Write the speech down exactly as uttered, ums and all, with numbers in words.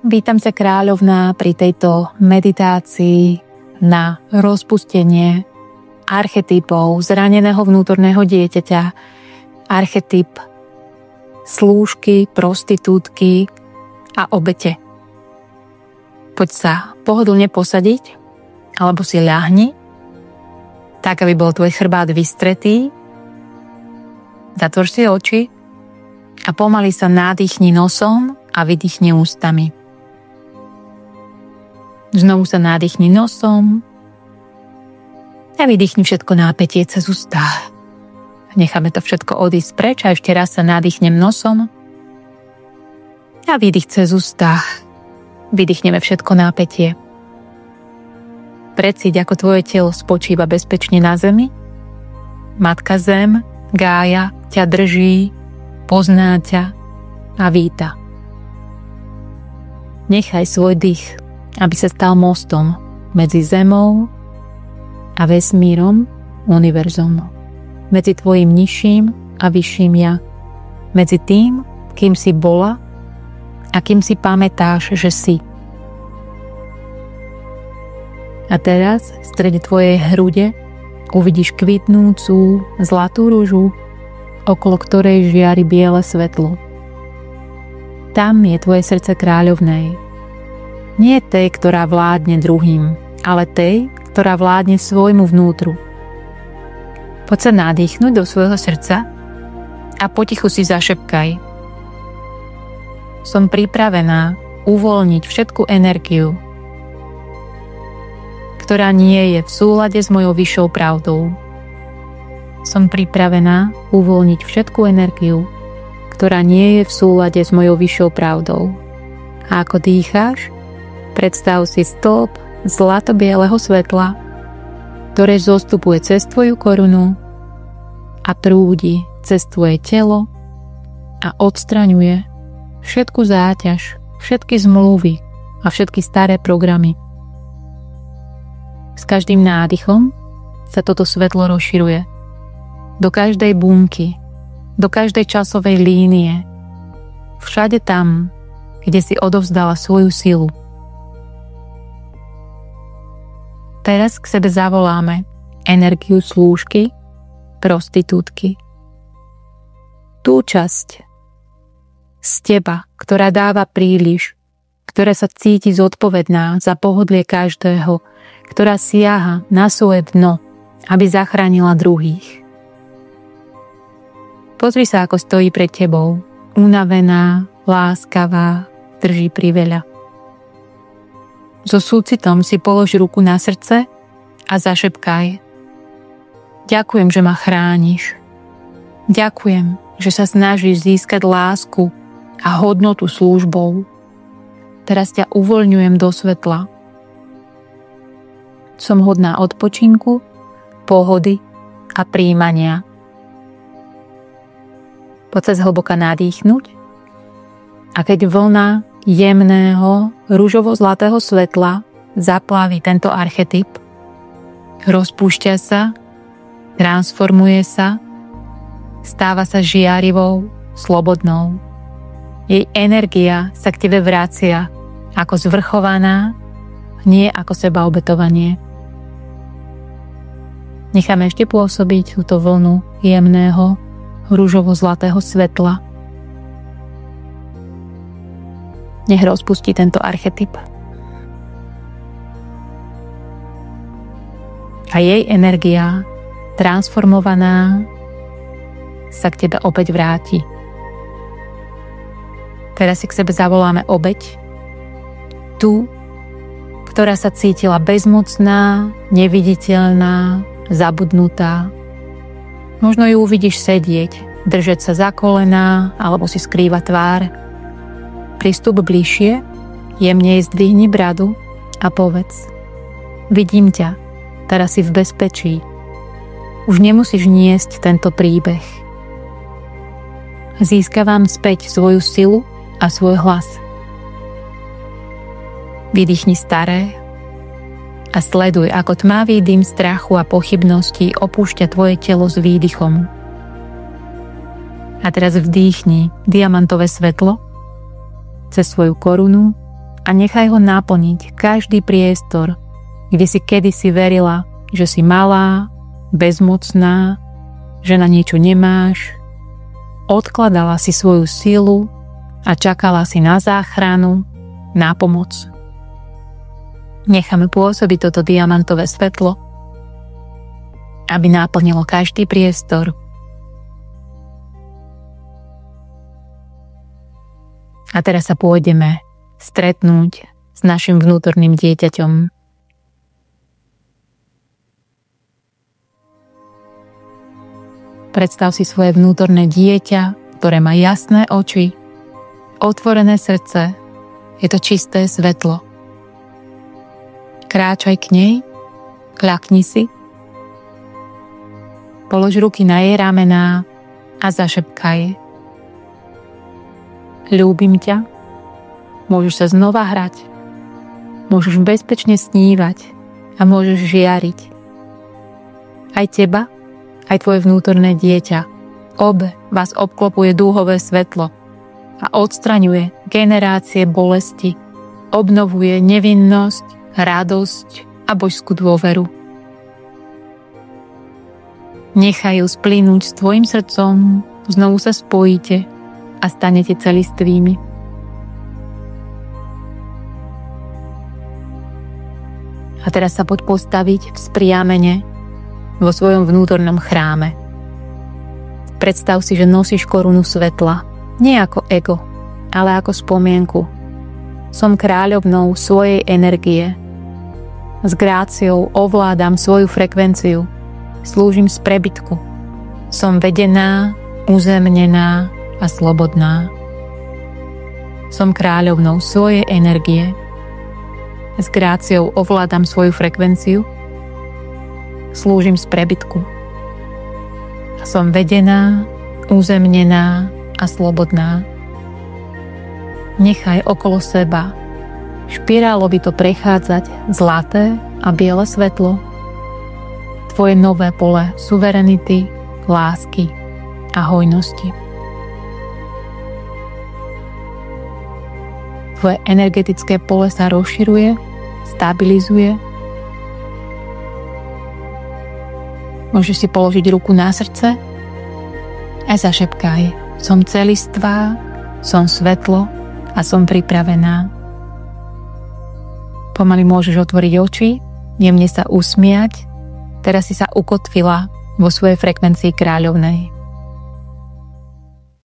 Vítam ťa, kráľovná, pri tejto meditácii na rozpustenie archetypov zraneného vnútorného dieťaťa, archetyp slúžky, prostitútky a obete. Poď sa pohodlne posadiť, alebo si ľahni, tak, aby bol tvoj chrbát vystretý. Zatvor si oči a pomaly sa nadýchni nosom a vydýchni ústami. Znovu sa nadýchni nosom a vydýchni všetko nápätie cez ústa. Necháme to všetko odísť preč a ešte raz sa nadýchnem nosom a vydých cez ústa. Vydýchneme všetko nápätie. Precíť, ako tvoje telo spočíva bezpečne na zemi. Matka Zem, Gája, ťa drží, pozná ťa a víta. Nechaj svoj dých, aby sa stal mostom medzi Zemou a vesmírom, univerzom. Medzi tvojim nižším a vyšším ja. Medzi tým, kým si bola a kým si pamätáš, že si. A teraz v strede tvojej hrude uvidíš kvitnúcu zlatú ružu, okolo ktorej žiari biele svetlo. Tam je tvoje srdce kráľovnej. Nie tej, ktorá vládne druhým, ale tej, ktorá vládne svojmu vnútru. Poď sa nadýchnuť do svojho srdca a potichu si zašepkaj. Som pripravená uvoľniť všetku energiu, ktorá nie je v súlade s mojou vyššou pravdou. Som pripravená uvoľniť všetku energiu, ktorá nie je v súlade s mojou vyššou pravdou. A ako dýcháš, predstav si stĺp zlato-bieleho svetla, ktoré zostupuje cez tvoju korunu a prúdi cez tvoje telo a odstraňuje všetku záťaž, všetky zmluvy a všetky staré programy. S každým nádychom sa toto svetlo rozširuje do každej bunky, do každej časovej línie, všade tam, kde si odovzdala svoju silu. Teraz k sebe zavoláme energiu slúžky, prostitútky. Tú časť z teba, ktorá dáva príliš, ktorá sa cíti zodpovedná za pohodlie každého, ktorá siaha na svoje dno, aby zachránila druhých. Pozri sa, ako stojí pred tebou, unavená, láskavá, drží priveľa. So súcitom si polož ruku na srdce a zašepkaj. Ďakujem, že ma chrániš. Ďakujem, že sa snažíš získať lásku a hodnotu službou. Teraz ťa uvoľňujem do svetla. Som hodná odpočinku, pohody a prijímania. Poď sa zhlboka nadýchnuť a keď vlna jemného, ružovo-zlatého svetla zaplaví tento archetyp, rozpúšťa sa, transformuje sa, stáva sa žiarivou, slobodnou. Jej energia sa k tebe vracia ako zvrchovaná, nie ako sebaobetovanie. Necháme ešte pôsobiť túto vlnu jemného, ružovo-zlatého svetla. Nech rozpustí tento archetyp. A jej energia, transformovaná, sa k tebe opäť vráti. Teraz si k sebe zavoláme obeť. Tú, ktorá sa cítila bezmocná, neviditeľná, zabudnutá. Možno ju uvidíš sedieť, držať sa za kolená alebo si skrývať tvár. Pristup bližšie, jemne jej zdvihni bradu a povedz: vidím ťa, teraz si v bezpečí. Už nemusíš niesť tento príbeh. Získavam späť svoju silu a svoj hlas. Vydýchni staré a sleduj, ako tmavý dym strachu a pochybností opúšťa tvoje telo s výdychom. A teraz vdýchni diamantové svetlo cez svoju korunu a nechaj ho naplniť každý priestor, kde si kedysi verila, že si malá, bezmocná, že na niečo nemáš. Odkladala si svoju silu a čakala si na záchranu, na pomoc. Necháme pôsobiť toto diamantové svetlo, aby naplnilo každý priestor. A teraz sa pôjdeme stretnúť s našim vnútorným dieťaťom. Predstav si svoje vnútorné dieťa, ktoré má jasné oči, otvorené srdce, je to čisté svetlo. Kráčaj k nej, kľakni si, polož ruky na jej ramená a zašepkaj: ľúbim ťa, môžeš sa znova hrať, môžeš bezpečne snívať a môžeš žiariť. Aj teba, aj tvoje vnútorné dieťa, obe vás obklopuje dúhové svetlo a odstraňuje generácie bolesti, obnovuje nevinnosť, radosť a božskú dôveru. Nechaj ju splynúť s tvojim srdcom, znovu sa spojíte a stanete celistvými. A teraz sa poď postaviť v spriamene vo svojom vnútornom chráme. Predstav si, že nosíš korunu svetla, nie ako ego, ale ako spomienku. Som kráľovnou svojej energie. S gráciou ovládam svoju frekvenciu. Slúžim z prebytku. Som vedená, uzemnená a slobodná. Som kráľovnou svojej energie. S gráciou ovládam svoju frekvenciu. Slúžim z prebytku. Som vedená, uzemnená a slobodná. Nechaj okolo seba špirálovito prechádzať zlaté a biele svetlo. Tvoje nové pole suverenity, lásky a hojnosti. Tvoje energetické pole sa rozširuje, stabilizuje. Môžeš si položiť ruku na srdce a zašepkaj: som celistvá, som svetlo a som pripravená. Pomaly môžeš otvoriť oči, jemne sa usmiať. Teraz si sa ukotvila vo svojej frekvencii kráľovnej.